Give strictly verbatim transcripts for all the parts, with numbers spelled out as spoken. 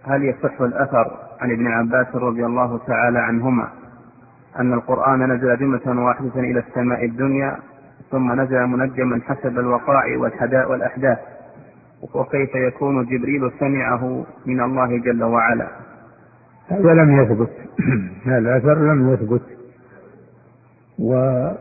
هل يصح الأثر عن ابن عباس رضي الله تعالى عنهما أن القرآن نزل جملة واحدة إلى السماء الدنيا ثم نزل منجما حسب الوقائع والأحداث، وكيف يكون جبريل سمعه من الله جل وعلا؟ هذا لم يثبت. هذا الأثر لم يثبت، والصواب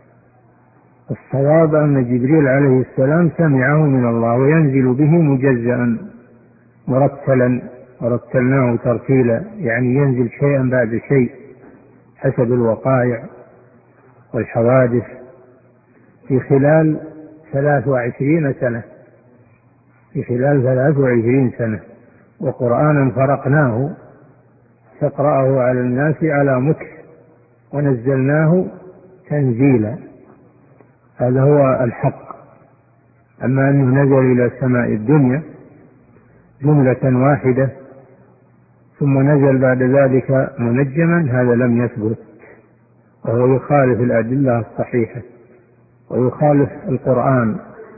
أن جبريل عليه السلام سمعه من الله وينزل به مجزأ مرتلا، ورتلناه ترتيلا، يعني ينزل شيئا بعد شيء حسب الوقائع والحوادث في خلال ثلاث وعشرين سنة في خلال ثلاث وعشرين سنة وقرآنا فرقناه تقرأه على الناس على مكث ونزلناه تنزيلا. هذا هو الحق. أما أنه نزل إلى السماء الدنيا جملة واحدة ثم نزل بعد ذلك منجما، هذا لم يثبت، وهو يخالف الأدلة الصحيحة ويخالف القرآن.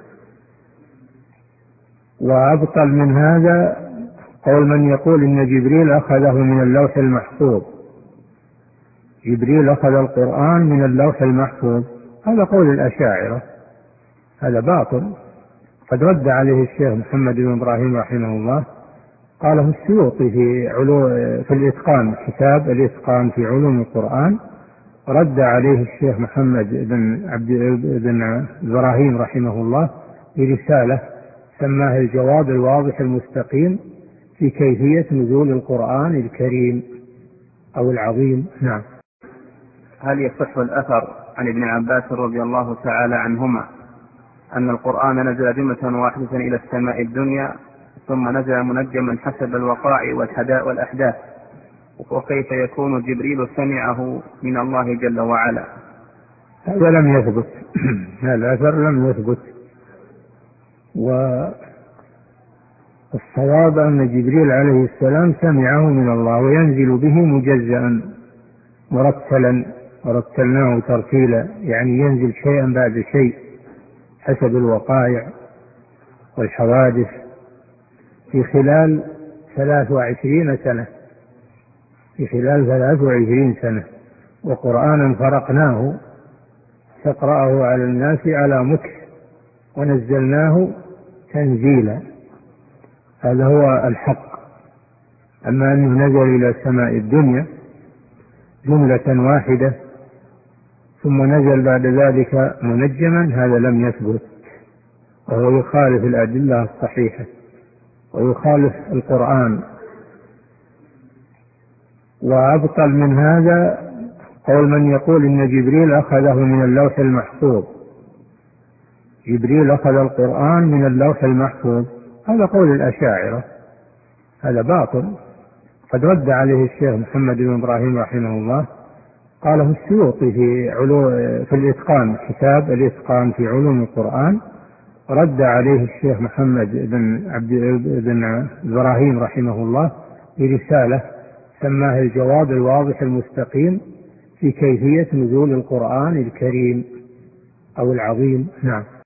وأبطل من هذا قول من يقول إن جبريل أخذه من اللوح المحفوظ. جبريل أخذ القرآن من اللوح المحفوظ، هذا قول الأشاعرة، هذا باطل. قد رد عليه الشيخ محمد بن إبراهيم رحمه الله، قاله السيوطي في علو في الإتقان، كتاب الإتقان في علوم القرآن، رد عليه الشيخ محمد بن عبد بن إبراهيم رحمه الله برسالة سماها الجواب الواضح المستقيم في كيفية نزول القرآن الكريم أو العظيم. نعم. هل يصح الأثر عن ابن عباس رضي الله تعالى عنهما أن القرآن نزل جملة واحدة إلى السماء الدنيا ثم نزل منجما حسب الوقائع والأحداث، وكيف يكون جبريل سمعه من الله جل وعلا؟ هذا لم يثبت. هذا الأثر لم يثبت، والصواب أن جبريل عليه السلام سمعه من الله وينزل به مجزأ مرتلا، ورتلناه ترتيلا، يعني ينزل شيئا بعد شيء حسب الوقائع والحوادث في خلال ثلاث وعشرين سنة في خلال ثلاث وعشرين سنة وقرآنا فرقناه تقرأه على الناس على مكث ونزلناه تنزيلا. هذا هو الحق. أما أنه نزل إلى السماء الدنيا جملة واحدة ثم نزل بعد ذلك منجما، هذا لم يثبت، وهو يخالف الأدلة الصحيحة ويخالف القرآن. وأبطل من هذا قول من يقول إن جبريل أخذه من اللوح المحفوظ. جبريل أخذ القرآن من اللوح المحفوظ، هذا قول الأشاعرة، هذا باطل. قد رد عليه الشيخ محمد بن إبراهيم رحمه الله، قاله السيوطي في علو في الإتقان، كتاب الإتقان في علوم القرآن، رد عليه الشيخ محمد بن عبد بن إبراهيم رحمه الله برسالة سماها الجواب الواضح المستقيم في كيفية نزول القرآن الكريم أو العظيم. نعم.